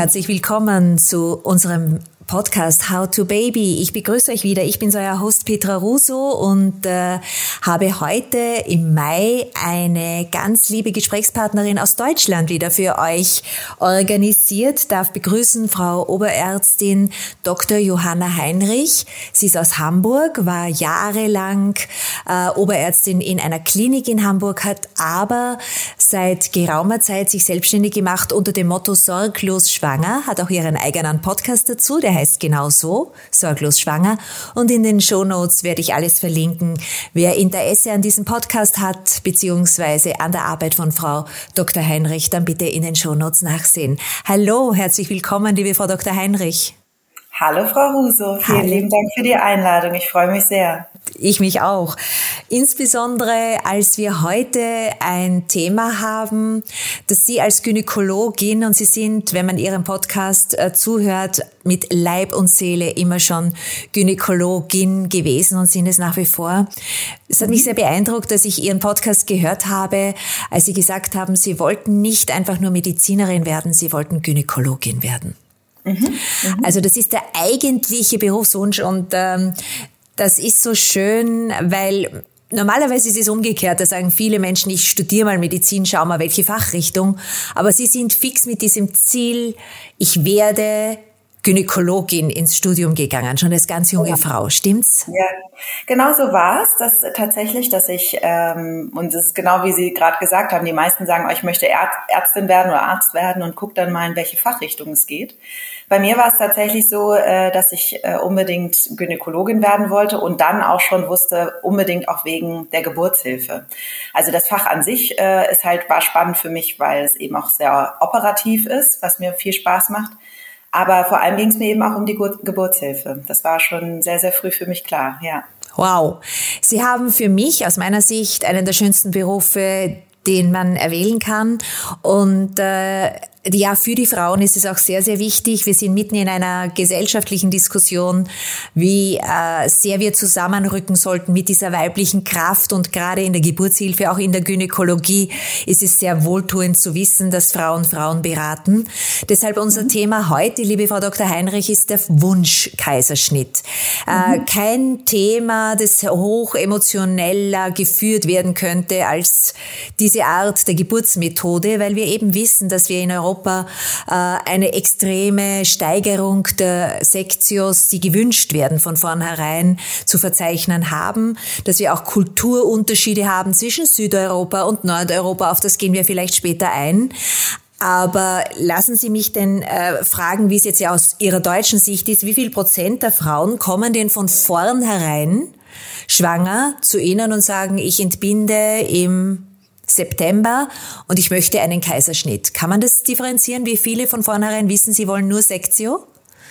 Herzlich willkommen zu unserem Podcast How to Baby. Ich begrüße euch wieder. Ich bin euer Host Petra Russo und habe heute im Mai eine ganz liebe Gesprächspartnerin aus Deutschland wieder für euch organisiert. Darf begrüßen Frau Oberärztin Dr. Johanna Heinrich. Sie ist aus Hamburg, war jahrelang Oberärztin in einer Klinik in Hamburg, hat aber seit geraumer Zeit sich selbstständig gemacht unter dem Motto Sorglos schwanger, hat auch ihren eigenen Podcast dazu, der heißt genau so, Sorglos schwanger. Und in den Shownotes werde ich alles verlinken. Wer Interesse an diesem Podcast hat, beziehungsweise an der Arbeit von Frau Dr. Heinrich, dann bitte in den Shownotes nachsehen. Hallo, herzlich willkommen, liebe Frau Dr. Heinrich. Hallo Frau Russo, vielen lieben Dank für die Einladung. Ich freue mich sehr. Ich mich auch. Insbesondere, als wir heute ein Thema haben, das Sie als Gynäkologin, und Sie sind, wenn man Ihrem Podcast zuhört, mit Leib und Seele immer schon Gynäkologin gewesen und sind es nach wie vor. Es hat mich sehr beeindruckt, dass ich Ihren Podcast gehört habe, als Sie gesagt haben, Sie wollten nicht einfach nur Medizinerin werden, Sie wollten Gynäkologin werden. Also das ist der eigentliche Berufswunsch und das ist so schön, weil normalerweise ist es umgekehrt. Da sagen viele Menschen, ich studiere mal Medizin, schau mal welche Fachrichtung. Aber Sie sind fix mit diesem Ziel, ich werde Gynäkologin ins Studium gegangen, schon als ganz junge Frau, stimmt's? Ja, genau so war es, dass tatsächlich, dass ich, und es ist genau wie Sie gerade gesagt haben, die meisten sagen, oh, ich möchte Ärztin werden oder Arzt werden und guck dann mal, in welche Fachrichtung es geht. Bei mir war es tatsächlich so, dass ich unbedingt Gynäkologin werden wollte und dann auch schon wusste, unbedingt auch wegen der Geburtshilfe. Also das Fach an sich war spannend für mich, weil es eben auch sehr operativ ist, was mir viel Spaß macht. Aber vor allem ging es mir eben auch um die Geburtshilfe. Das war schon sehr, sehr früh für mich klar, ja. Wow. Sie haben für mich aus meiner Sicht einen der schönsten Berufe, den man erwählen kann. Und ja, für die Frauen ist es auch sehr, sehr wichtig. Wir sind mitten in einer gesellschaftlichen Diskussion, wie sehr wir zusammenrücken sollten mit dieser weiblichen Kraft. Und gerade in der Geburtshilfe, auch in der Gynäkologie, ist es sehr wohltuend zu wissen, dass Frauen Frauen beraten. Deshalb unser Thema heute, liebe Frau Dr. Heinrich, ist der Wunschkaiserschnitt. Kein Thema, das hoch emotioneller geführt werden könnte als diese Art der Geburtsmethode, weil wir eben wissen, dass wir in Europa eine extreme Steigerung der Sektios, die gewünscht werden, von vornherein zu verzeichnen haben, dass wir auch Kulturunterschiede haben zwischen Südeuropa und Nordeuropa, auf das gehen wir vielleicht später ein. Aber lassen Sie mich denn fragen, wie es jetzt ja aus Ihrer deutschen Sicht ist, wie viel Prozent der Frauen kommen denn von vornherein schwanger zu Ihnen und sagen, ich entbinde im September und ich möchte einen Kaiserschnitt. Kann man das differenzieren, wie viele von vornherein wissen, sie wollen nur Sektio?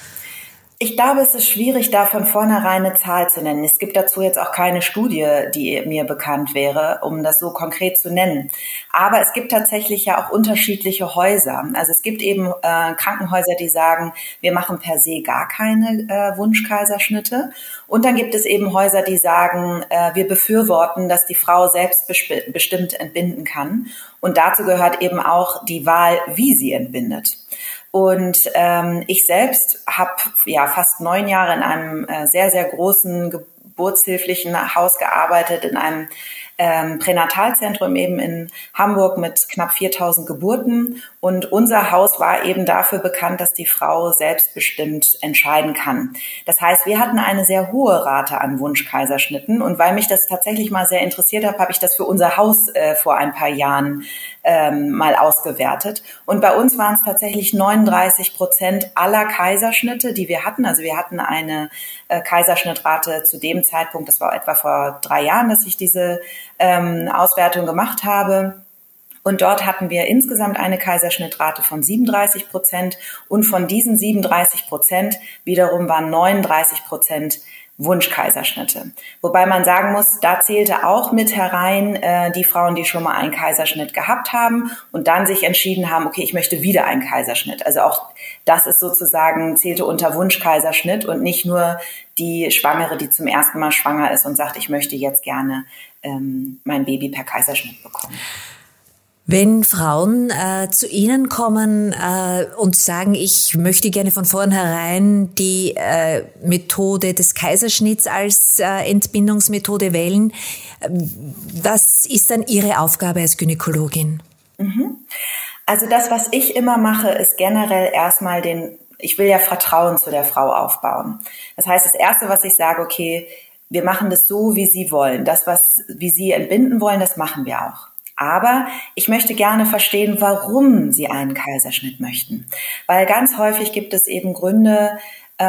Ich glaube, es ist schwierig, da von vornherein eine Zahl zu nennen. Es gibt dazu jetzt auch keine Studie, die mir bekannt wäre, um das so konkret zu nennen. Aber es gibt tatsächlich ja auch unterschiedliche Häuser. Also es gibt eben Krankenhäuser, die sagen, wir machen per se gar keine Wunschkaiserschnitte. Und dann gibt es eben Häuser, die sagen, wir befürworten, dass die Frau selbstbestimmt entbinden kann. Und dazu gehört eben auch die Wahl, wie sie entbindet. Und ich selbst habe ja fast 9 Jahre in einem sehr, sehr großen geburtshilflichen Haus gearbeitet, in einem Pränatalzentrum eben in Hamburg mit knapp 4.000 Geburten. Und unser Haus war eben dafür bekannt, dass die Frau selbstbestimmt entscheiden kann. Das heißt, wir hatten eine sehr hohe Rate an Wunschkaiserschnitten. Und weil mich das tatsächlich mal sehr interessiert hat, habe ich das für unser Haus vor ein paar Jahren mal ausgewertet. Und bei uns waren es tatsächlich 39% aller Kaiserschnitte, die wir hatten. Also wir hatten eine Kaiserschnittrate zu dem Zeitpunkt, das war etwa vor 3 Jahren, dass ich diese Auswertung gemacht habe. Und dort hatten wir insgesamt eine Kaiserschnittrate von 37% und von diesen 37% wiederum waren 39% Wunschkaiserschnitte. Wobei man sagen muss, da zählte auch mit herein die Frauen, die schon mal einen Kaiserschnitt gehabt haben und dann sich entschieden haben, okay, ich möchte wieder einen Kaiserschnitt. Also auch das ist sozusagen, zählte unter Wunschkaiserschnitt und nicht nur die Schwangere, die zum ersten Mal schwanger ist und sagt, ich möchte jetzt gerne mein Baby per Kaiserschnitt bekommen. Wenn Frauen zu Ihnen kommen und sagen, ich möchte gerne von vornherein die Methode des Kaiserschnitts als Entbindungsmethode wählen, was ist dann Ihre Aufgabe als Gynäkologin? Also das, was ich immer mache, ist generell erstmal ich will ja Vertrauen zu der Frau aufbauen. Das heißt, das Erste, was ich sage, okay, wir machen das so, wie Sie wollen. Wie Sie entbinden wollen, das machen wir auch. Aber ich möchte gerne verstehen, warum Sie einen Kaiserschnitt möchten. Weil ganz häufig gibt es eben Gründe,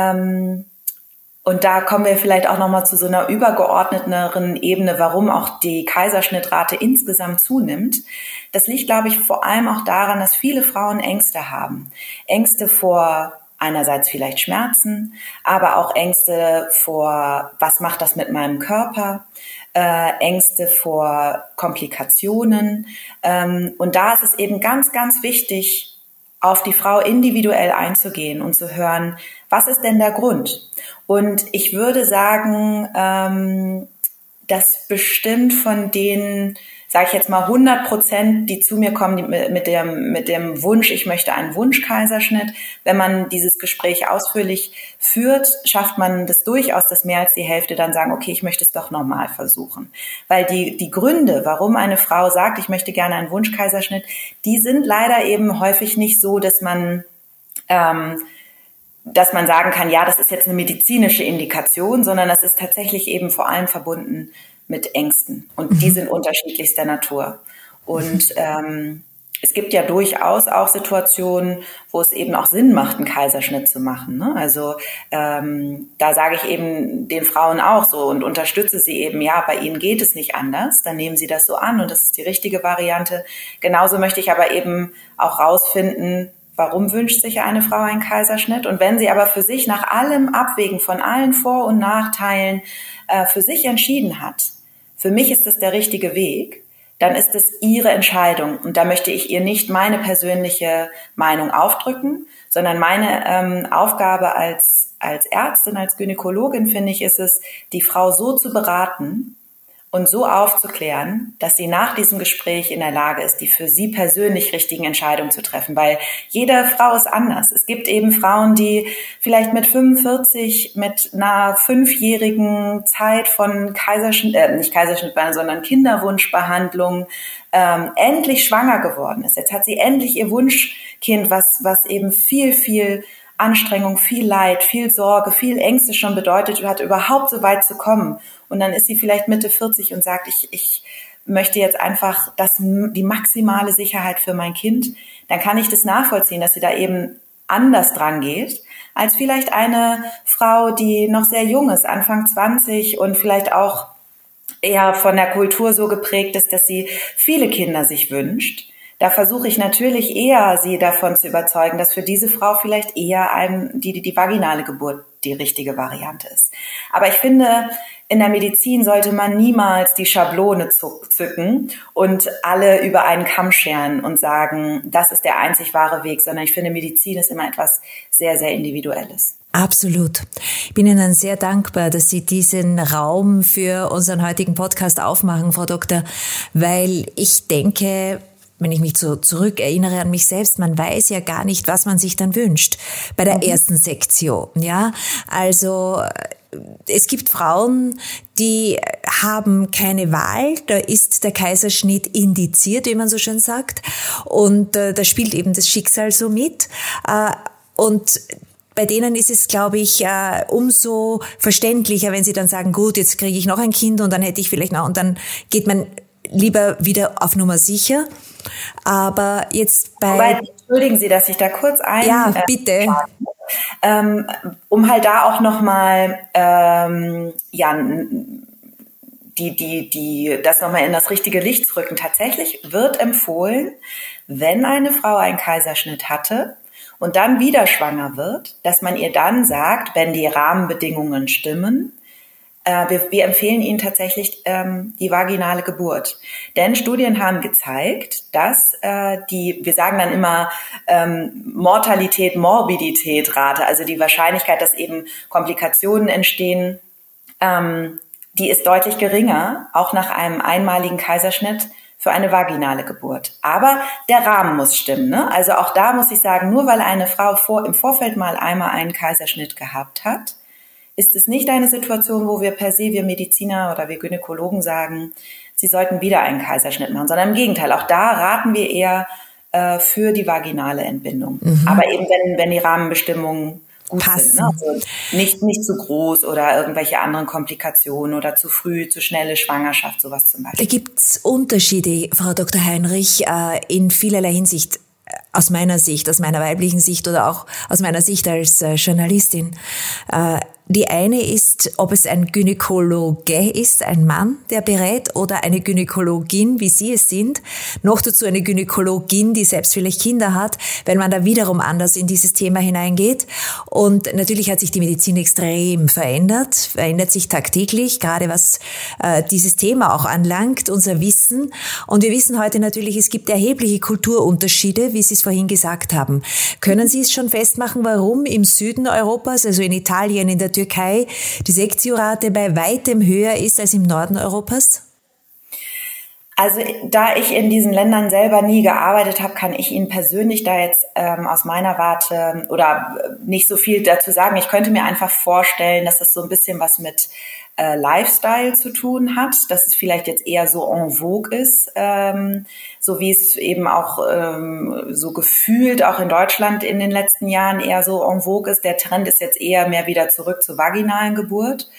und da kommen wir vielleicht auch nochmal zu so einer übergeordneteren Ebene, warum auch die Kaiserschnittrate insgesamt zunimmt. Das liegt, glaube ich, vor allem auch daran, dass viele Frauen Ängste haben. Ängste vor einerseits vielleicht Schmerzen, aber auch Ängste vor, was macht das mit meinem Körper? Ängste vor Komplikationen. Und da ist es eben ganz, ganz wichtig, auf die Frau individuell einzugehen und zu hören, was ist denn der Grund? Und ich würde sagen, dass bestimmt von den, sage ich jetzt mal 100%, die zu mir kommen, mit dem Wunsch, ich möchte einen Wunschkaiserschnitt. Wenn man dieses Gespräch ausführlich führt, schafft man das durchaus, dass mehr als die Hälfte dann sagen, okay, ich möchte es doch nochmal versuchen. Weil die Gründe, warum eine Frau sagt, ich möchte gerne einen Wunschkaiserschnitt, die sind leider eben häufig nicht so, dass man sagen kann, ja, das ist jetzt eine medizinische Indikation, sondern das ist tatsächlich eben vor allem verbunden mit Ängsten. Und die sind unterschiedlichster Natur. Und es gibt ja durchaus auch Situationen, wo es eben auch Sinn macht, einen Kaiserschnitt zu machen. Ne? Also da sage ich eben den Frauen auch so und unterstütze sie eben, ja, bei ihnen geht es nicht anders. Dann nehmen sie das so an und das ist die richtige Variante. Genauso möchte ich aber eben auch rausfinden, warum wünscht sich eine Frau einen Kaiserschnitt? Und wenn sie aber für sich nach allem Abwägen von allen Vor- und Nachteilen für sich entschieden hat, für mich ist das der richtige Weg, dann ist es ihre Entscheidung. Und da möchte ich ihr nicht meine persönliche Meinung aufdrücken, sondern meine Aufgabe als Ärztin, als Gynäkologin, finde ich, ist es, die Frau so zu beraten und so aufzuklären, dass sie nach diesem Gespräch in der Lage ist, die für sie persönlich richtigen Entscheidungen zu treffen. Weil jede Frau ist anders. Es gibt eben Frauen, die vielleicht mit 45, mit einer 5-jährigen Zeit von nicht Kaiserschnittbehandlung, sondern Kinderwunschbehandlung endlich schwanger geworden ist. Jetzt hat sie endlich ihr Wunschkind, was eben viel, viel Anstrengung, viel Leid, viel Sorge, viel Ängste schon bedeutet hat, überhaupt so weit zu kommen. Und dann ist sie vielleicht Mitte 40 und sagt, ich möchte jetzt einfach die maximale Sicherheit für mein Kind. Dann kann ich das nachvollziehen, dass sie da eben anders dran geht, als vielleicht eine Frau, die noch sehr jung ist, Anfang 20 und vielleicht auch eher von der Kultur so geprägt ist, dass sie viele Kinder sich wünscht. Da versuche ich natürlich eher, sie davon zu überzeugen, dass für diese Frau vielleicht eher die vaginale Geburt die richtige Variante ist. Aber ich finde, in der Medizin sollte man niemals die Schablone zücken und alle über einen Kamm scheren und sagen, das ist der einzig wahre Weg, sondern ich finde, Medizin ist immer etwas sehr, sehr Individuelles. Absolut. Ich bin Ihnen sehr dankbar, dass Sie diesen Raum für unseren heutigen Podcast aufmachen, Frau Doktor, weil ich denke, wenn ich mich so zurückerinnere an mich selbst, man weiß ja gar nicht, was man sich dann wünscht bei der ersten Sektion, ja. Also, es gibt Frauen, die haben keine Wahl, da ist der Kaiserschnitt indiziert, wie man so schön sagt, und da spielt eben das Schicksal so mit, und bei denen ist es, glaube ich, umso verständlicher, wenn sie dann sagen, gut, jetzt kriege ich noch ein Kind und dann hätte ich vielleicht noch, und dann geht man lieber wieder auf Nummer sicher. Aber jetzt entschuldigen Sie, dass ich da kurz Ja, bitte. Um halt da auch nochmal, das nochmal in das richtige Licht zu rücken. Tatsächlich wird empfohlen, wenn eine Frau einen Kaiserschnitt hatte und dann wieder schwanger wird, dass man ihr dann sagt, wenn die Rahmenbedingungen stimmen, wir empfehlen Ihnen tatsächlich die vaginale Geburt. Denn Studien haben gezeigt, dass wir sagen dann immer Mortalität, Morbidität Rate, also die Wahrscheinlichkeit, dass eben Komplikationen entstehen, die ist deutlich geringer, auch nach einem einmaligen Kaiserschnitt, für eine vaginale Geburt. Aber der Rahmen muss stimmen, ne? Also auch da muss ich sagen, nur weil eine Frau im Vorfeld mal einmal einen Kaiserschnitt gehabt hat, ist es nicht eine Situation, wo wir per se, wir Mediziner oder wir Gynäkologen sagen, sie sollten wieder einen Kaiserschnitt machen, sondern im Gegenteil. Auch da raten wir eher für die vaginale Entbindung. Aber eben, wenn die Rahmenbestimmungen gut sind, ne? Also nicht zu groß oder irgendwelche anderen Komplikationen oder zu früh, zu schnelle Schwangerschaft, sowas zum Beispiel. Da gibt's Unterschiede, Frau Dr. Heinrich, in vielerlei Hinsicht. Aus meiner Sicht, aus meiner weiblichen Sicht oder auch aus meiner Sicht als Journalistin. Die eine ist, ob es ein Gynäkologe ist, ein Mann, der berät, oder eine Gynäkologin, wie Sie es sind. Noch dazu eine Gynäkologin, die selbst vielleicht Kinder hat, weil man da wiederum anders in dieses Thema hineingeht. Und natürlich hat sich die Medizin extrem verändert sich tagtäglich, gerade was dieses Thema auch anlangt, unser Wissen. Und wir wissen heute natürlich, es gibt erhebliche Kulturunterschiede, wie Sie es vorhin gesagt haben. Können Sie es schon festmachen, warum im Süden Europas, also in Italien, in der Türkei, die Sektiorate bei weitem höher ist als im Norden Europas? Also da ich in diesen Ländern selber nie gearbeitet habe, kann ich Ihnen persönlich da jetzt aus meiner Warte oder nicht so viel dazu sagen. Ich könnte mir einfach vorstellen, dass das so ein bisschen was mit Lifestyle zu tun hat, dass es vielleicht jetzt eher so en vogue ist, so wie es eben auch so gefühlt auch in Deutschland in den letzten Jahren eher so en vogue ist. Der Trend ist jetzt eher mehr wieder zurück zur vaginalen Geburt.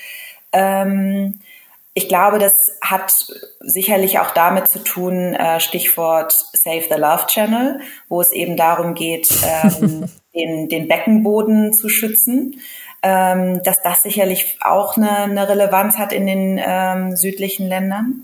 Ich glaube, das hat sicherlich auch damit zu tun, Stichwort Save the Love Channel, wo es eben darum geht, den Beckenboden zu schützen. Dass das sicherlich auch eine Relevanz hat in den südlichen Ländern.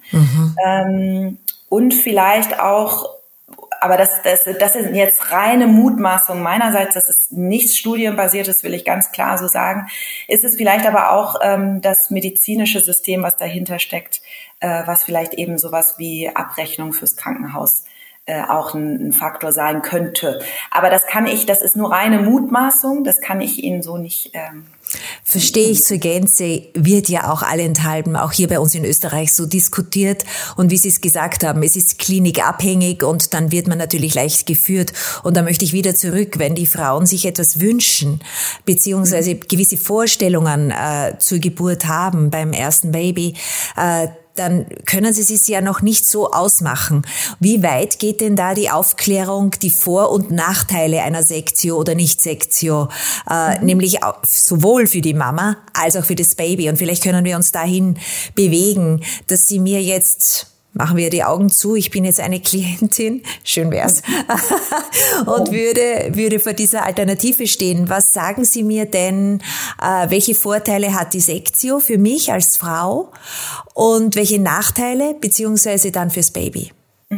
Und vielleicht auch, aber das ist jetzt reine Mutmaßung meinerseits, das ist nichts studienbasiertes, will ich ganz klar so sagen, ist es vielleicht aber auch das medizinische System, was dahinter steckt, was vielleicht eben sowas wie Abrechnung fürs Krankenhaus auch ein Faktor sein könnte. Aber das ist nur reine Mutmaßung, das kann ich Ihnen so nicht. Verstehe ich zur Gänze, wird ja auch allenthalben, auch hier bei uns in Österreich so diskutiert. Und wie Sie es gesagt haben, es ist klinikabhängig und dann wird man natürlich leicht geführt. Und da möchte ich wieder zurück, wenn die Frauen sich etwas wünschen, beziehungsweise gewisse Vorstellungen zur Geburt haben beim ersten Baby, dann können Sie es ja noch nicht so ausmachen. Wie weit geht denn da die Aufklärung, die Vor- und Nachteile einer Sektio oder Nicht-Sektio, nämlich sowohl für die Mama als auch für das Baby? Und vielleicht können wir uns dahin bewegen, dass Sie mir jetzt, machen wir die Augen zu, ich bin jetzt eine Klientin, schön wär's, und würde vor dieser Alternative stehen. Was sagen Sie mir denn, welche Vorteile hat die Sektio für mich als Frau und welche Nachteile, beziehungsweise dann fürs Baby?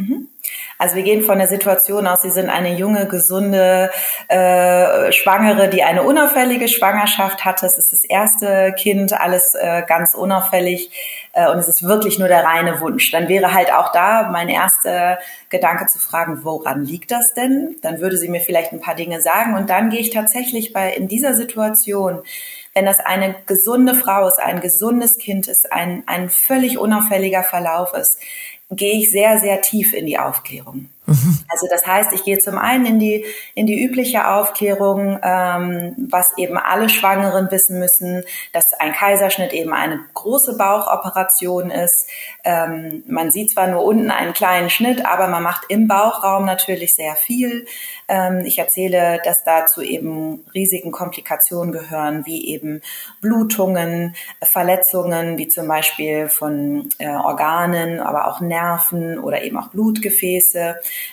Also wir gehen von der Situation aus, Sie sind eine junge, gesunde Schwangere, die eine unauffällige Schwangerschaft hatte. Es ist das erste Kind, alles ganz unauffällig und es ist wirklich nur der reine Wunsch. Dann wäre halt auch da mein erster Gedanke zu fragen, woran liegt das denn? Dann würde sie mir vielleicht ein paar Dinge sagen und dann gehe ich tatsächlich in dieser Situation, wenn das eine gesunde Frau ist, ein gesundes Kind ist, ein völlig unauffälliger Verlauf ist, gehe ich sehr, sehr tief in die Aufklärung. Also das heißt, ich gehe zum einen in die übliche Aufklärung, was eben alle Schwangeren wissen müssen, dass ein Kaiserschnitt eben eine große Bauchoperation ist. Man sieht zwar nur unten einen kleinen Schnitt, aber man macht im Bauchraum natürlich sehr viel. Ich erzähle, dass dazu eben Risiken, Komplikationen gehören, wie eben Blutungen, Verletzungen, wie zum Beispiel von Organen, aber auch Nerven oder eben auch Blutgefäße.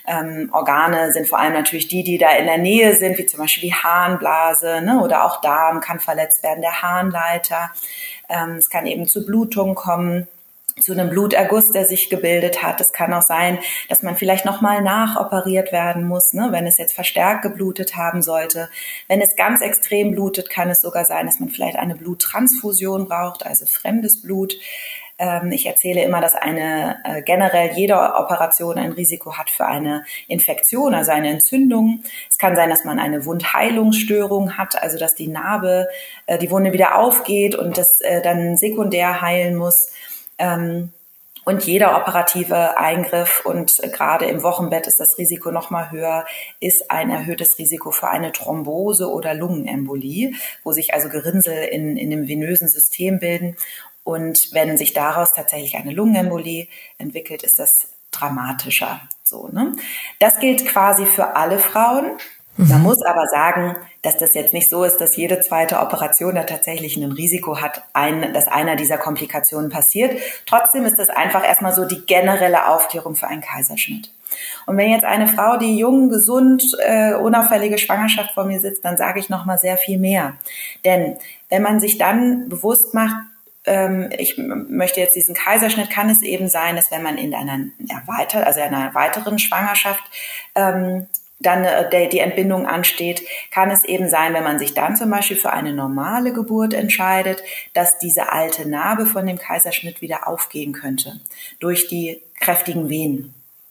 Organe sind vor allem natürlich die da in der Nähe sind, wie zum Beispiel die Harnblase, ne, oder auch Darm kann verletzt werden, der Harnleiter. Es kann eben zu Blutungen kommen, zu einem Bluterguss, der sich gebildet hat. Es kann auch sein, dass man vielleicht nochmal nachoperiert werden muss, ne, wenn es jetzt verstärkt geblutet haben sollte. Wenn es ganz extrem blutet, kann es sogar sein, dass man vielleicht eine Bluttransfusion braucht, also fremdes Blut. Ich erzähle immer, dass generell jede Operation ein Risiko hat für eine Infektion, also eine Entzündung. Es kann sein, dass man eine Wundheilungsstörung hat, also dass die Narbe, die Wunde wieder aufgeht und das dann sekundär heilen muss. Und jeder operative Eingriff, und gerade im Wochenbett ist das Risiko noch mal höher, ist ein erhöhtes Risiko für eine Thrombose oder Lungenembolie, wo sich also Gerinnsel in dem venösen System bilden. Und wenn sich daraus tatsächlich eine Lungenembolie entwickelt, ist das dramatischer. So, ne? Das gilt quasi für alle Frauen. Man muss aber sagen, dass das jetzt nicht so ist, dass jede zweite Operation da tatsächlich ein Risiko hat, dass einer dieser Komplikationen passiert. Trotzdem ist das einfach erstmal so die generelle Aufklärung für einen Kaiserschnitt. Und wenn jetzt eine Frau, die jung, gesund, unauffällige Schwangerschaft vor mir sitzt, dann sage ich noch mal sehr viel mehr. Denn wenn man sich dann bewusst macht, ich möchte jetzt diesen Kaiserschnitt, kann es eben sein, dass wenn man in einer weiteren Schwangerschaft dann die Entbindung ansteht, kann es eben sein, wenn man sich dann zum Beispiel für eine normale Geburt entscheidet, dass diese alte Narbe von dem Kaiserschnitt wieder aufgehen könnte durch die kräftigen Venen.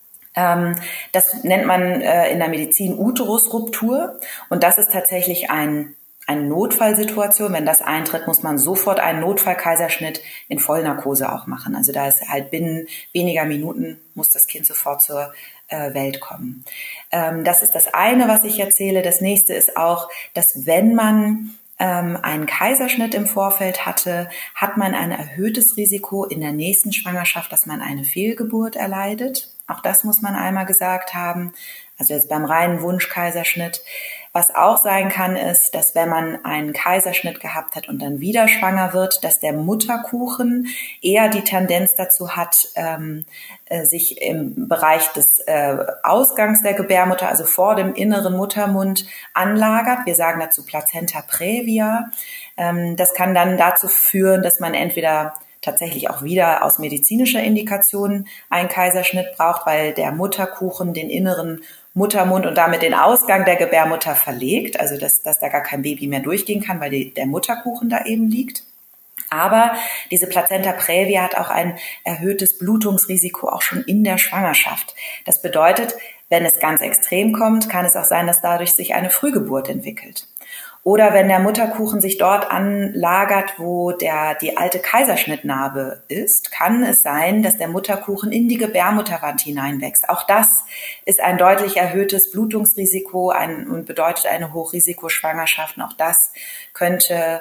Das nennt man in der Medizin Uterusruptur, und das ist tatsächlich eine Notfallsituation. Wenn das eintritt, muss man sofort einen Notfallkaiserschnitt in Vollnarkose auch machen. Also da ist halt binnen weniger Minuten muss das Kind sofort zur Welt kommen. Das ist das eine, was ich erzähle. Das nächste ist auch, dass wenn man einen Kaiserschnitt im Vorfeld hatte, hat man ein erhöhtes Risiko in der nächsten Schwangerschaft, dass man eine Fehlgeburt erleidet. Auch das muss man einmal gesagt haben. Also jetzt beim reinen Wunschkaiserschnitt. Was auch sein kann, ist, dass wenn man einen Kaiserschnitt gehabt hat und dann wieder schwanger wird, dass der Mutterkuchen eher die Tendenz dazu hat, sich im Bereich des Ausgangs der Gebärmutter, also vor dem inneren Muttermund, anlagert. Wir sagen dazu Plazenta praevia. Das kann dann dazu führen, dass man entweder tatsächlich auch wieder aus medizinischer Indikation einen Kaiserschnitt braucht, weil der Mutterkuchen den inneren Muttermund und damit den Ausgang der Gebärmutter verlegt, also dass da gar kein Baby mehr durchgehen kann, weil der Mutterkuchen da eben liegt. Aber diese Plazenta praevia hat auch ein erhöhtes Blutungsrisiko auch schon in der Schwangerschaft. Das bedeutet, wenn es ganz extrem kommt, kann es auch sein, dass dadurch sich eine Frühgeburt entwickelt. Oder wenn der Mutterkuchen sich dort anlagert, wo die alte Kaiserschnittnarbe ist, kann es sein, dass der Mutterkuchen in die Gebärmutterwand hineinwächst. Auch das ist ein deutlich erhöhtes Blutungsrisiko und bedeutet eine Hochrisikoschwangerschaft. Auch das könnte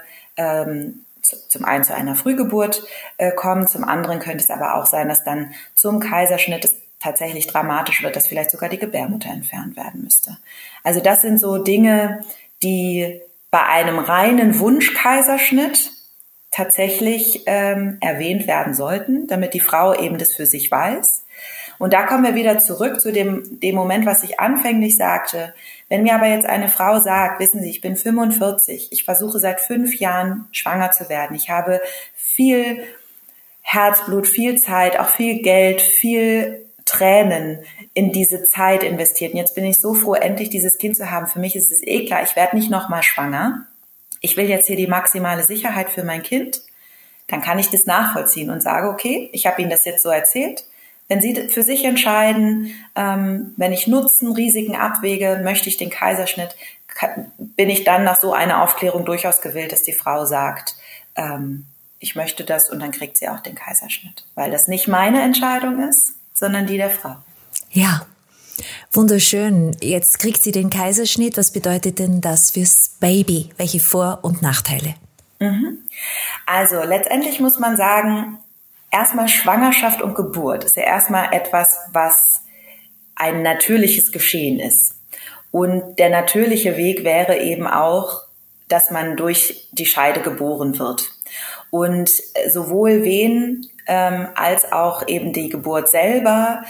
zum einen zu einer Frühgeburt kommen, zum anderen könnte es aber auch sein, dass dann zum Kaiserschnitt es tatsächlich dramatisch wird, dass vielleicht sogar die Gebärmutter entfernt werden müsste. Also das sind so Dinge, die bei einem reinen Wunschkaiserschnitt tatsächlich erwähnt werden sollten, damit die Frau eben das für sich weiß. Und da kommen wir wieder zurück zu dem Moment, was ich anfänglich sagte. Wenn mir aber jetzt eine Frau sagt, wissen Sie, ich bin 45, ich versuche seit 5 Jahren schwanger zu werden, ich habe viel Herzblut, viel Zeit, auch viel Geld, viel Tränen in diese Zeit investiert. Und jetzt bin ich so froh, endlich dieses Kind zu haben. Für mich ist es klar, ich werde nicht nochmal schwanger. Ich will jetzt hier die maximale Sicherheit für mein Kind. Dann kann ich das nachvollziehen und sage, okay, ich habe Ihnen das jetzt so erzählt. Wenn Sie für sich entscheiden, wenn ich Nutzen, Risiken abwäge, möchte ich den Kaiserschnitt, bin ich dann nach so einer Aufklärung durchaus gewillt, dass die Frau sagt, ich möchte das, und dann kriegt sie auch den Kaiserschnitt. Weil das nicht meine Entscheidung ist, sondern die der Frau. Ja, wunderschön. Jetzt kriegt sie den Kaiserschnitt. Was bedeutet denn das fürs Baby? Welche Vor- und Nachteile? Also letztendlich muss man sagen, erstmal Schwangerschaft und Geburt ist ja erstmal etwas, was ein natürliches Geschehen ist. Und der natürliche Weg wäre eben auch, dass man durch die Scheide geboren wird. Und sowohl Wehen als auch eben die Geburt selber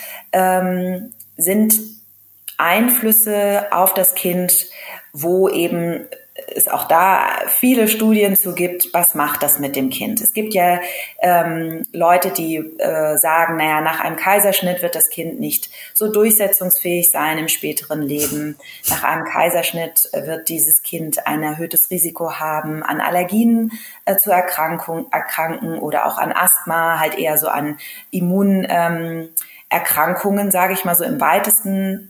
sind Einflüsse auf das Kind, wo eben es auch da viele Studien zu gibt, was macht das mit dem Kind. Es gibt ja Leute, die sagen, naja, nach einem Kaiserschnitt wird das Kind nicht so durchsetzungsfähig sein im späteren Leben. Nach einem Kaiserschnitt wird dieses Kind ein erhöhtes Risiko haben, an Allergien zu erkranken oder auch an Asthma, halt eher so an Immunerkrankungen, sage ich mal so im weitesten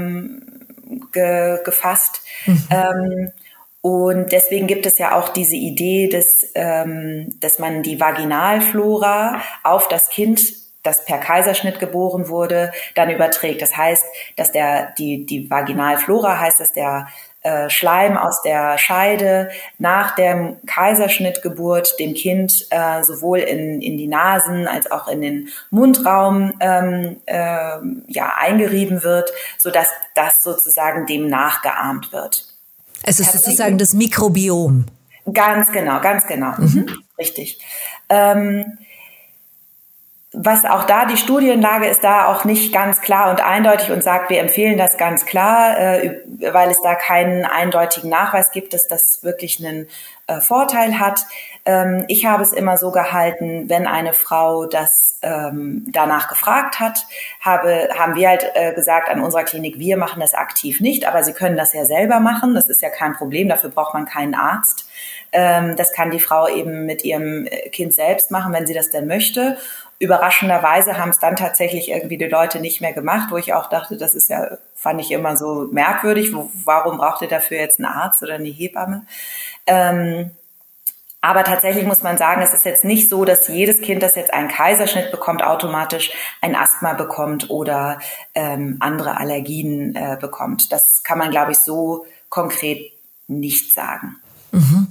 gefasst. Und deswegen gibt es ja auch diese Idee, dass man die Vaginalflora auf das Kind das per Kaiserschnitt geboren wurde, dann überträgt. Das heißt, dass die Vaginalflora heißt, dass der Schleim aus der Scheide nach der Kaiserschnittgeburt dem Kind sowohl in die Nasen als auch in den Mundraum eingerieben wird, sodass das sozusagen dem nachgeahmt wird. Also sozusagen das Mikrobiom. Ganz genau. Richtig. Was auch da, die Studienlage ist da auch nicht ganz klar und eindeutig und sagt, wir empfehlen das ganz klar, weil es da keinen eindeutigen Nachweis gibt, dass das wirklich einen Vorteil hat. Ich habe es immer so gehalten, wenn eine Frau das danach gefragt hat, haben wir halt gesagt an unserer Klinik, wir machen das aktiv nicht, aber sie können das ja selber machen, das ist ja kein Problem, dafür braucht man keinen Arzt. Das kann die Frau eben mit ihrem Kind selbst machen, wenn sie das denn möchte. Überraschenderweise haben es dann tatsächlich irgendwie die Leute nicht mehr gemacht, wo ich auch dachte, das ist ja, fand ich immer so merkwürdig. Warum braucht ihr dafür jetzt einen Arzt oder eine Hebamme? Aber tatsächlich muss man sagen, es ist jetzt nicht so, dass jedes Kind, das jetzt einen Kaiserschnitt bekommt, automatisch ein Asthma bekommt oder andere Allergien bekommt. Das kann man, glaube ich, so konkret nicht sagen. Mhm.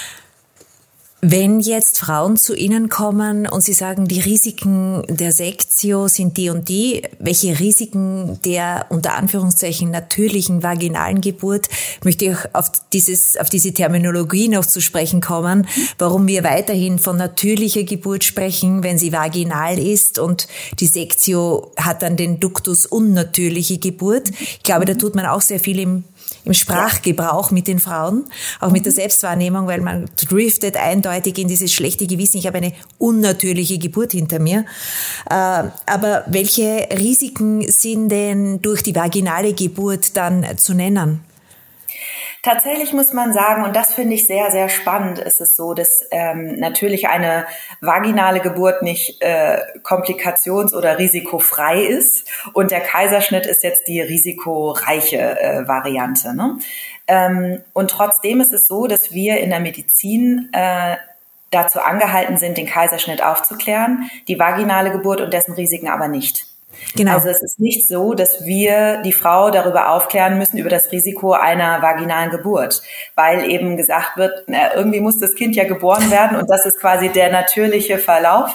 Wenn jetzt Frauen zu Ihnen kommen und Sie sagen, die Risiken der Sektio sind die und die, welche Risiken der unter Anführungszeichen natürlichen vaginalen Geburt, möchte ich auf diese Terminologie noch zu sprechen kommen, warum wir weiterhin von natürlicher Geburt sprechen, wenn sie vaginal ist und die Sektio hat dann den Duktus unnatürliche Geburt. Ich glaube, da tut man auch sehr viel im Sprachgebrauch mit den Frauen, auch mit der Selbstwahrnehmung, weil man driftet eindeutig in dieses schlechte Gewissen, ich habe eine unnatürliche Geburt hinter mir. Aber welche Risiken sind denn durch die vaginale Geburt dann zu nennen? Tatsächlich muss man sagen, und das finde ich sehr, sehr spannend, ist es so, dass natürlich eine vaginale Geburt nicht komplikations- oder risikofrei ist und der Kaiserschnitt ist jetzt die risikoreiche Variante. Ne? Und trotzdem ist es so, dass wir in der Medizin dazu angehalten sind, den Kaiserschnitt aufzuklären, die vaginale Geburt und dessen Risiken aber nicht. Genau. Also es ist nicht so, dass wir die Frau darüber aufklären müssen, über das Risiko einer vaginalen Geburt, weil eben gesagt wird, irgendwie muss das Kind ja geboren werden und das ist quasi der natürliche Verlauf.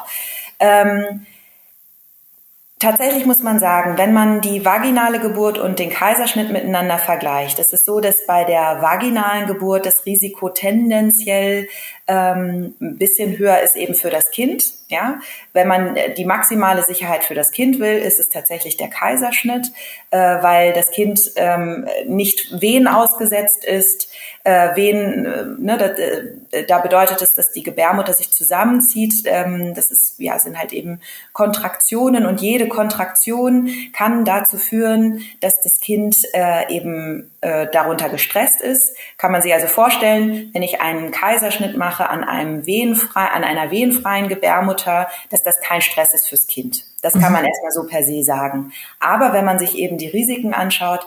Tatsächlich muss man sagen, wenn man die vaginale Geburt und den Kaiserschnitt miteinander vergleicht, ist es so, dass bei der vaginalen Geburt das Risiko tendenziell ein bisschen höher ist eben für das Kind. Ja, wenn man die maximale Sicherheit für das Kind will, ist es tatsächlich der Kaiserschnitt, weil das Kind nicht Wehen ausgesetzt ist. Wehen, da bedeutet es, dass die Gebärmutter sich zusammenzieht. Das sind halt eben Kontraktionen und jede Kontraktion kann dazu führen, dass das Kind eben darunter gestresst ist. Kann man sich also vorstellen, wenn ich einen Kaiserschnitt mache an einer wehenfreien Gebärmutter, dass das kein Stress ist fürs Kind. Das kann man erstmal so per se sagen. Aber wenn man sich eben die Risiken anschaut,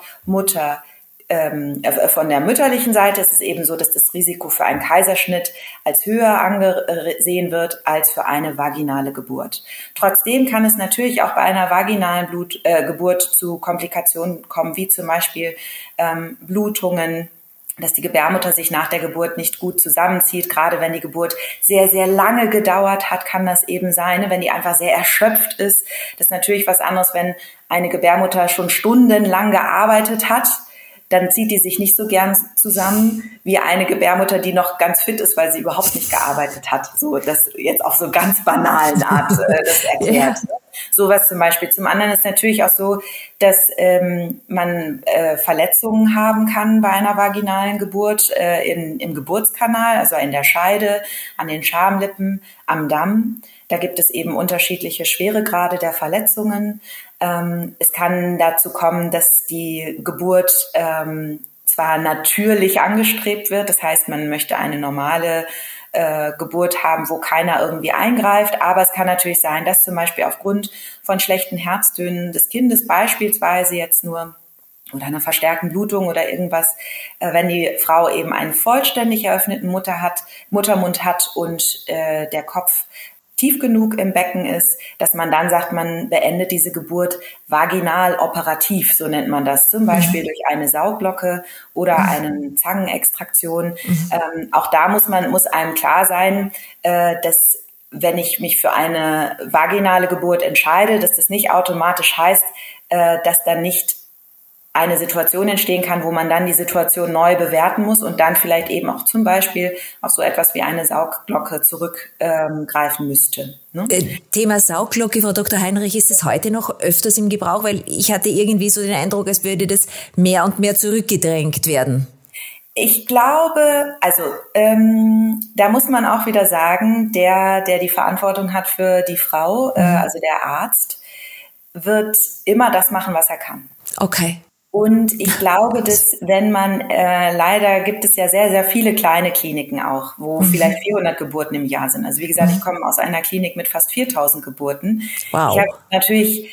von der mütterlichen Seite ist es eben so, dass das Risiko für einen Kaiserschnitt als höher angesehen wird als für eine vaginale Geburt. Trotzdem kann es natürlich auch bei einer vaginalen Geburt zu Komplikationen kommen, wie zum Beispiel Blutungen, dass die Gebärmutter sich nach der Geburt nicht gut zusammenzieht. Gerade wenn die Geburt sehr, sehr lange gedauert hat, kann das eben sein, wenn die einfach sehr erschöpft ist. Das ist natürlich was anderes, wenn eine Gebärmutter schon stundenlang gearbeitet hat. Dann zieht die sich nicht so gern zusammen wie eine Gebärmutter, die noch ganz fit ist, weil sie überhaupt nicht gearbeitet hat. So, das jetzt auf so ganz banalen Art das erklärt. Ja. Sowas zum Beispiel. Zum anderen ist natürlich auch so, dass man Verletzungen haben kann bei einer vaginalen Geburt im Geburtskanal, also in der Scheide, an den Schamlippen, am Damm. Da gibt es eben unterschiedliche Schweregrade der Verletzungen. Es kann dazu kommen, dass die Geburt zwar natürlich angestrebt wird, das heißt, man möchte eine normale Geburt haben, wo keiner irgendwie eingreift, aber es kann natürlich sein, dass zum Beispiel aufgrund von schlechten Herztönen des Kindes beispielsweise jetzt nur oder einer verstärkten Blutung oder irgendwas, wenn die Frau eben einen vollständig eröffneten Muttermund hat und der Kopf tief genug im Becken ist, dass man dann sagt, man beendet diese Geburt vaginal operativ, so nennt man das, zum Beispiel durch eine Sauglocke oder eine Zangenextraktion. Auch da muss einem klar sein, dass wenn ich mich für eine vaginale Geburt entscheide, dass das nicht automatisch heißt, dass dann nicht eine Situation entstehen kann, wo man dann die Situation neu bewerten muss und dann vielleicht eben auch zum Beispiel auf so etwas wie eine Saugglocke zurückgreifen müsste. Ne? Thema Saugglocke, Frau Dr. Heinrich, ist es heute noch öfters im Gebrauch? Weil ich hatte irgendwie so den Eindruck, als würde das mehr und mehr zurückgedrängt werden. Ich glaube, also da muss man auch wieder sagen, der die Verantwortung hat für die Frau, also der Arzt, wird immer das machen, was er kann. Okay. Und ich glaube, dass wenn man, leider gibt es ja sehr, sehr viele kleine Kliniken auch, wo vielleicht 400 Geburten im Jahr sind. Also wie gesagt, ich komme aus einer Klinik mit fast 4000 Geburten. Wow. Ich habe natürlich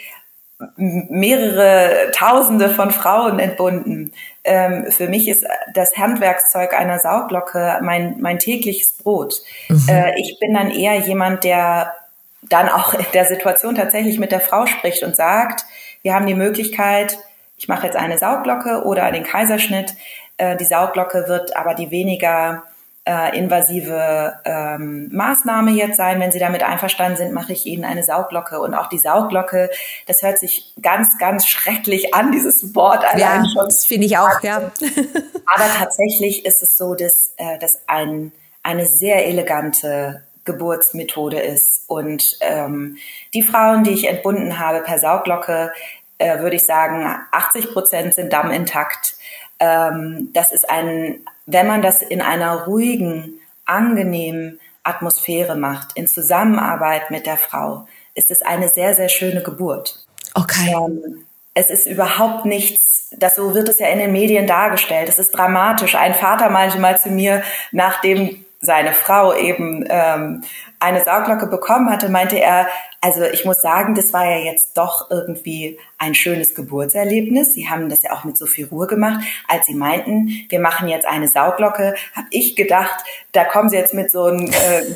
mehrere Tausende von Frauen entbunden. Für mich ist das Handwerkszeug einer Saugglocke mein tägliches Brot. Ich bin dann eher jemand, der dann auch in der Situation tatsächlich mit der Frau spricht und sagt, wir haben die Möglichkeit, ich mache jetzt eine Saugglocke oder den Kaiserschnitt. Die Saugglocke wird aber die weniger invasive Maßnahme jetzt sein. Wenn Sie damit einverstanden sind, mache ich Ihnen eine Saugglocke. Und auch die Saugglocke, das hört sich ganz, ganz schrecklich an, dieses Wort. Ja, das finde ich auch, ja. Aber tatsächlich ist es so, dass eine sehr elegante Geburtsmethode ist. Und die Frauen, die ich entbunden habe per Saugglocke, würde ich sagen, 80% sind dammintakt. Das ist wenn man das in einer ruhigen, angenehmen Atmosphäre macht, in Zusammenarbeit mit der Frau, ist es eine sehr, sehr schöne Geburt. Okay. Es ist überhaupt nichts, so wird es ja in den Medien dargestellt. Es ist dramatisch. Ein Vater meinte mal zu mir, nachdem seine Frau eben eine Saugglocke bekommen hatte, meinte er, also ich muss sagen, das war ja jetzt doch irgendwie ein schönes Geburtserlebnis. Sie haben das ja auch mit so viel Ruhe gemacht. Als Sie meinten, wir machen jetzt eine Saugglocke, habe ich gedacht, da kommen Sie jetzt mit so einem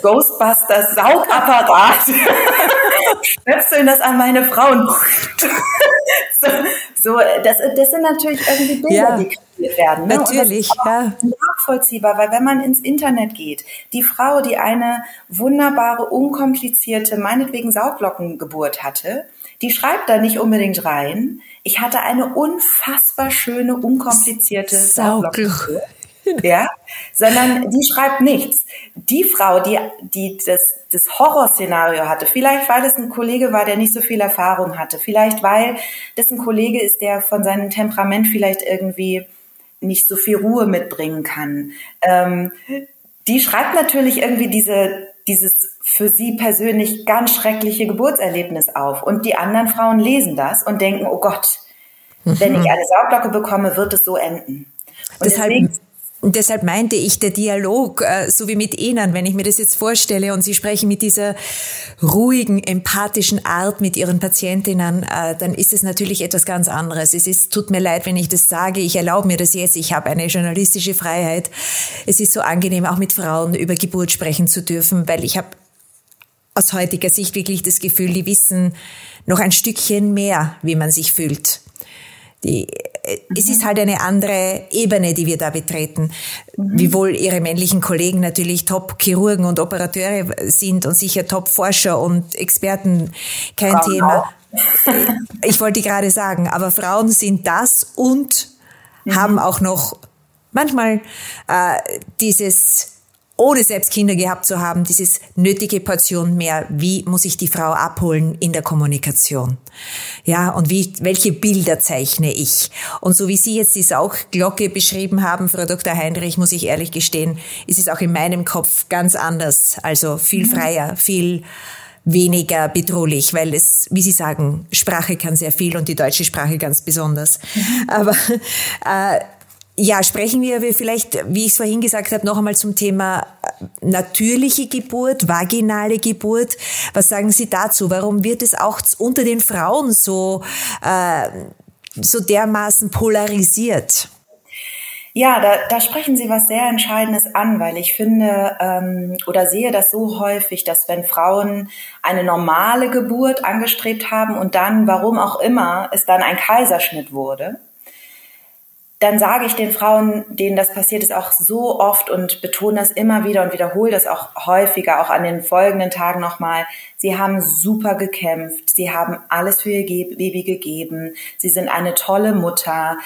Ghostbusters-Saugapparat, stöpseln das an meine Frauen. Das sind natürlich irgendwie Bilder, die kreiert werden. Ne? Natürlich, und das ist auch nachvollziehbar, weil wenn man ins Internet geht, die Frau, die eine wunderbare, unkomplizierte, meinetwegen Saugglockengeburt hatte, die schreibt da nicht unbedingt rein, ich hatte eine unfassbar schöne, unkomplizierte Saugglockengeburt. Ja, sondern die schreibt nichts. Die Frau, die das Horrorszenario hatte, vielleicht weil es ein Kollege war, der nicht so viel Erfahrung hatte, vielleicht weil das ein Kollege ist, der von seinem Temperament vielleicht irgendwie nicht so viel Ruhe mitbringen kann. Die schreibt natürlich irgendwie dieses für sie persönlich ganz schreckliche Geburtserlebnis auf. Und die anderen Frauen lesen das und denken, oh Gott, wenn ich eine Saugglocke bekomme, wird es so enden. Und deshalb meinte ich, der Dialog, so wie mit Ihnen, wenn ich mir das jetzt vorstelle und Sie sprechen mit dieser ruhigen, empathischen Art mit Ihren Patientinnen, dann ist es natürlich etwas ganz anderes. Tut mir leid, wenn ich das sage, ich erlaube mir das jetzt, ich habe eine journalistische Freiheit. Es ist so angenehm, auch mit Frauen über Geburt sprechen zu dürfen, weil ich habe aus heutiger Sicht wirklich das Gefühl, die wissen noch ein Stückchen mehr, wie man sich fühlt. Es ist halt eine andere Ebene, die wir da betreten. Wiewohl Ihre männlichen Kollegen natürlich Top-Chirurgen und Operateure sind und sicher Top-Forscher und Experten, kein Frauen Thema. Auch. Ich wollte gerade sagen, aber Frauen sind das und haben auch noch manchmal dieses, ohne selbst Kinder gehabt zu haben, dieses nötige Portion mehr. Wie muss ich die Frau abholen in der Kommunikation? Ja, und welche Bilder zeichne ich? Und so wie Sie jetzt die Saugglocke beschrieben haben, Frau Dr. Heinrich, muss ich ehrlich gestehen, ist es auch in meinem Kopf ganz anders. Also viel freier, viel weniger bedrohlich, weil es, wie Sie sagen, Sprache kann sehr viel und die deutsche Sprache ganz besonders. Aber ja, sprechen wir vielleicht, wie ich es vorhin gesagt habe, noch einmal zum Thema natürliche Geburt, vaginale Geburt. Was sagen Sie dazu? Warum wird es auch unter den Frauen so dermaßen polarisiert? Ja, da sprechen Sie was sehr Entscheidendes an, weil ich finde oder sehe das so häufig, dass wenn Frauen eine normale Geburt angestrebt haben und dann, warum auch immer, es dann ein Kaiserschnitt wurde, dann sage ich den Frauen, denen das passiert ist, auch so oft und betone das immer wieder und wiederhole das auch häufiger, auch an den folgenden Tagen nochmal. Sie haben super gekämpft, sie haben alles für ihr Baby gegeben, sie sind eine tolle Mutter,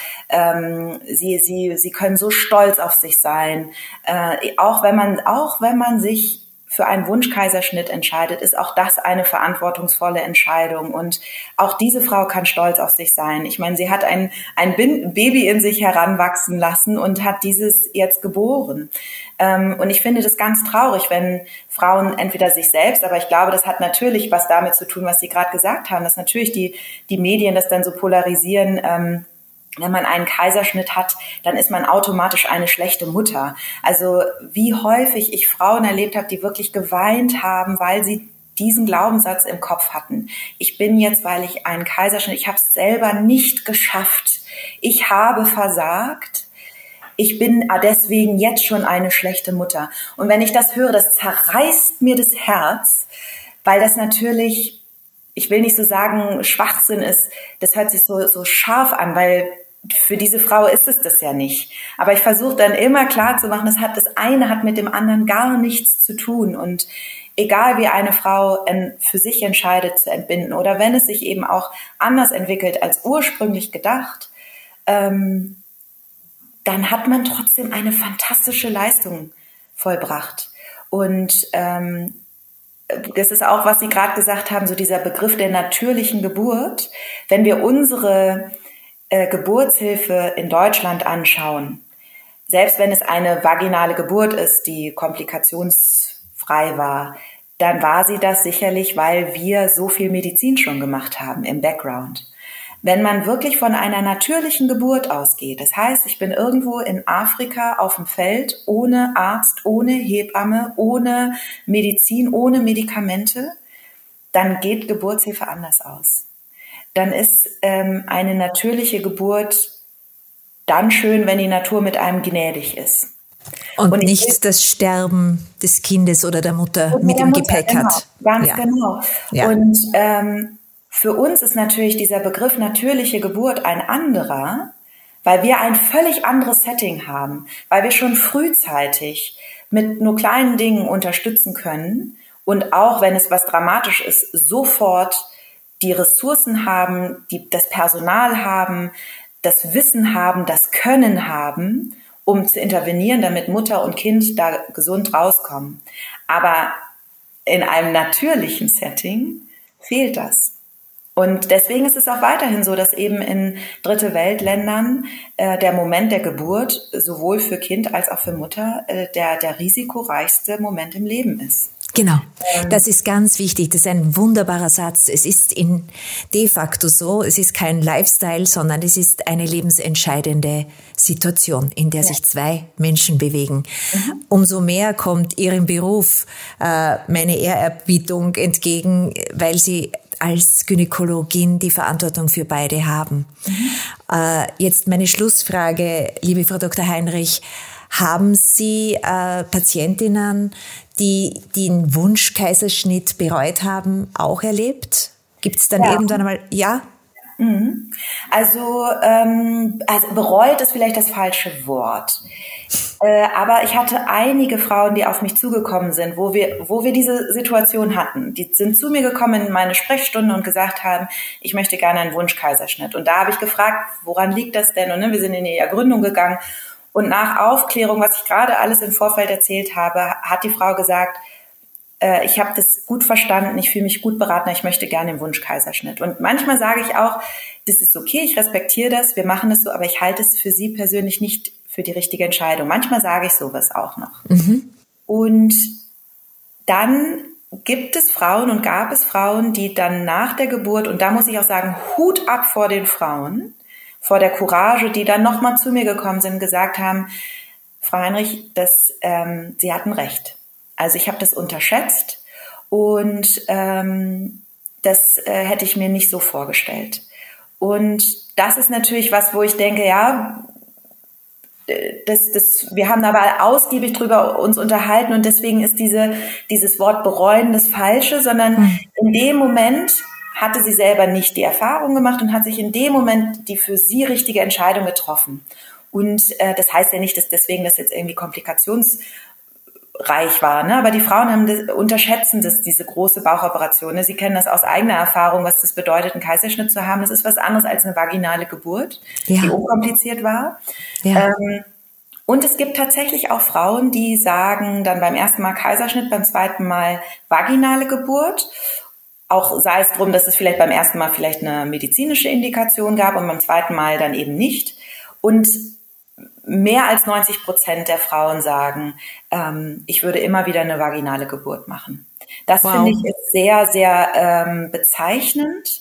sie können so stolz auf sich sein, auch wenn man sich für einen Wunschkaiserschnitt entscheidet, ist auch das eine verantwortungsvolle Entscheidung. Und auch diese Frau kann stolz auf sich sein. Ich meine, sie hat ein Baby in sich heranwachsen lassen und hat dieses jetzt geboren. Und ich finde das ganz traurig, wenn Frauen entweder sich selbst, aber ich glaube, das hat natürlich was damit zu tun, was Sie gerade gesagt haben, dass natürlich die Medien das dann so polarisieren, wenn man einen Kaiserschnitt hat, dann ist man automatisch eine schlechte Mutter. Also wie häufig ich Frauen erlebt habe, die wirklich geweint haben, weil sie diesen Glaubenssatz im Kopf hatten. Ich bin jetzt, weil ich einen Kaiserschnitt, ich habe es selber nicht geschafft. Ich habe versagt. Ich bin deswegen jetzt schon eine schlechte Mutter. Und wenn ich das höre, das zerreißt mir das Herz, weil das natürlich, ich will nicht so sagen, Schwachsinn ist, das hört sich so scharf an, weil für diese Frau ist es das ja nicht. Aber ich versuche dann immer klar zu machen, das eine hat mit dem anderen gar nichts zu tun. Und egal wie eine Frau für sich entscheidet zu entbinden oder wenn es sich eben auch anders entwickelt als ursprünglich gedacht, dann hat man trotzdem eine fantastische Leistung vollbracht. Und das ist auch, was Sie gerade gesagt haben, so dieser Begriff der natürlichen Geburt. Wenn wir unsere Geburtshilfe in Deutschland anschauen, selbst wenn es eine vaginale Geburt ist, die komplikationsfrei war, dann war sie das sicherlich, weil wir so viel Medizin schon gemacht haben im Background. Wenn man wirklich von einer natürlichen Geburt ausgeht, das heißt, ich bin irgendwo in Afrika auf dem Feld, ohne Arzt, ohne Hebamme, ohne Medizin, ohne Medikamente, dann geht Geburtshilfe anders aus. Dann ist eine natürliche Geburt dann schön, wenn die Natur mit einem gnädig ist. Und nicht das Sterben des Kindes oder der Mutter mit dem Gepäck hat. Ganz genau. Ja. Und für uns ist natürlich dieser Begriff natürliche Geburt ein anderer, weil wir ein völlig anderes Setting haben, weil wir schon frühzeitig mit nur kleinen Dingen unterstützen können und auch, wenn es was dramatisch ist, sofort die Ressourcen haben, das Personal haben, das Wissen haben, das Können haben, um zu intervenieren, damit Mutter und Kind da gesund rauskommen. Aber in einem natürlichen Setting fehlt das. Und deswegen ist es auch weiterhin so, dass eben in Dritte Weltländern der Moment der Geburt sowohl für Kind als auch für Mutter der risikoreichste Moment im Leben ist. Genau, das ist ganz wichtig. Das ist ein wunderbarer Satz. Es ist de facto so, es ist kein Lifestyle, sondern es ist eine lebensentscheidende Situation, in der sich zwei Menschen bewegen. Mhm. Umso mehr kommt Ihrem Beruf meine Ehrerbietung entgegen, weil Sie als Gynäkologin die Verantwortung für beide haben. Mhm. Jetzt meine Schlussfrage, liebe Frau Dr. Heinrich. Haben Sie Patientinnen, die den Wunschkaiserschnitt bereut haben, auch erlebt? Gibt es dann irgendwann einmal, ja? Mhm. Also bereut ist vielleicht das falsche Wort. Aber ich hatte einige Frauen, die auf mich zugekommen sind, wo wir diese Situation hatten. Die sind zu mir gekommen in meine Sprechstunde und gesagt haben, ich möchte gerne einen Wunschkaiserschnitt. Und da habe ich gefragt, woran liegt das denn? Und wir sind in die Ergründung gegangen. Und nach Aufklärung, was ich gerade alles im Vorfeld erzählt habe, hat die Frau gesagt, ich habe das gut verstanden, ich fühle mich gut beraten, ich möchte gerne den Wunschkaiserschnitt. Und manchmal sage ich auch, das ist okay, ich respektiere das, wir machen das so, aber ich halte es für Sie persönlich nicht für die richtige Entscheidung. Manchmal sage ich sowas auch noch. Mhm. Und dann gab es Frauen, die dann nach der Geburt, und da muss ich auch sagen, Hut ab vor den Frauen, vor der Courage, die dann nochmal zu mir gekommen sind und gesagt haben, Frau Heinrich, Sie hatten recht. Also ich habe das unterschätzt und das hätte ich mir nicht so vorgestellt. Und das ist natürlich was, wo ich denke, ja, wir haben aber ausgiebig drüber uns unterhalten und deswegen ist dieses Wort bereuen das Falsche, sondern in dem Moment hatte sie selber nicht die Erfahrung gemacht und hat sich in dem Moment die für sie richtige Entscheidung getroffen. Und das heißt ja nicht, dass deswegen das jetzt irgendwie komplikationsreich war, ne? Aber die Frauen unterschätzen diese große Bauchoperation. Ne? Sie kennen das aus eigener Erfahrung, was das bedeutet, einen Kaiserschnitt zu haben. Das ist was anderes als eine vaginale Geburt, die unkompliziert war. Ja. Und es gibt tatsächlich auch Frauen, die sagen dann beim ersten Mal Kaiserschnitt, beim zweiten Mal vaginale Geburt. Auch sei es drum, dass es vielleicht beim ersten Mal vielleicht eine medizinische Indikation gab und beim zweiten Mal dann eben nicht. Und mehr als 90% der Frauen sagen, ich würde immer wieder eine vaginale Geburt machen. Das finde ich ist sehr, sehr bezeichnend,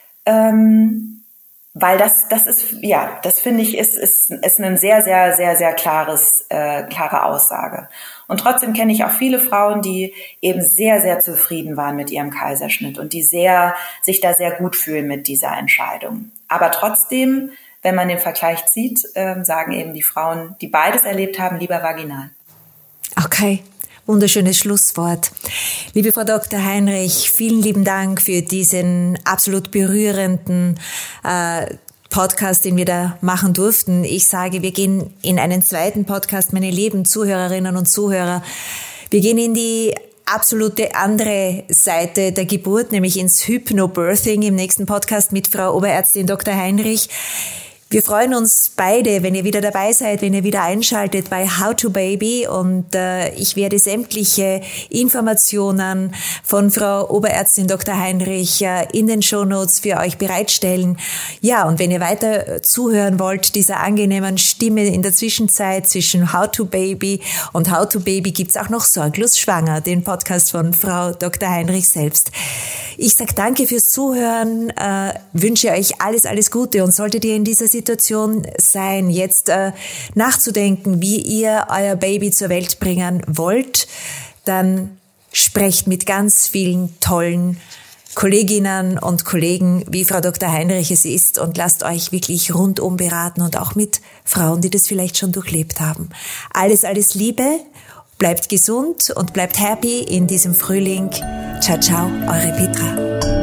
weil das ist, ja, das finde ich ist eine sehr, sehr, sehr, sehr klare Aussage. Und trotzdem kenne ich auch viele Frauen, die eben sehr, sehr zufrieden waren mit ihrem Kaiserschnitt und die sich da sehr gut fühlen mit dieser Entscheidung. Aber trotzdem, wenn man den Vergleich zieht, sagen eben die Frauen, die beides erlebt haben, lieber vaginal. Okay. Wunderschönes Schlusswort. Liebe Frau Dr. Heinrich, vielen lieben Dank für diesen absolut berührenden Podcast, den wir da machen durften. Ich sage, wir gehen in einen zweiten Podcast, meine lieben Zuhörerinnen und Zuhörer. Wir gehen in die absolute andere Seite der Geburt, nämlich ins Hypnobirthing im nächsten Podcast mit Frau Oberärztin Dr. Heinrich. Wir freuen uns beide, wenn ihr wieder dabei seid, wenn ihr wieder einschaltet bei How to Baby und ich werde sämtliche Informationen von Frau Oberärztin Dr. Heinrich in den Shownotes für euch bereitstellen. Ja, und wenn ihr weiter zuhören wollt, dieser angenehmen Stimme in der Zwischenzeit zwischen How to Baby und How to Baby gibt's auch noch Sorglos Schwanger, den Podcast von Frau Dr. Heinrich selbst. Ich sage danke fürs Zuhören, wünsche euch alles Gute und solltet ihr in dieser Situation sein, jetzt nachzudenken, wie ihr euer Baby zur Welt bringen wollt, dann sprecht mit ganz vielen tollen Kolleginnen und Kollegen, wie Frau Dr. Heinrich es ist und lasst euch wirklich rundum beraten und auch mit Frauen, die das vielleicht schon durchlebt haben. Alles Liebe, bleibt gesund und bleibt happy in diesem Frühling. Ciao, ciao, eure Petra.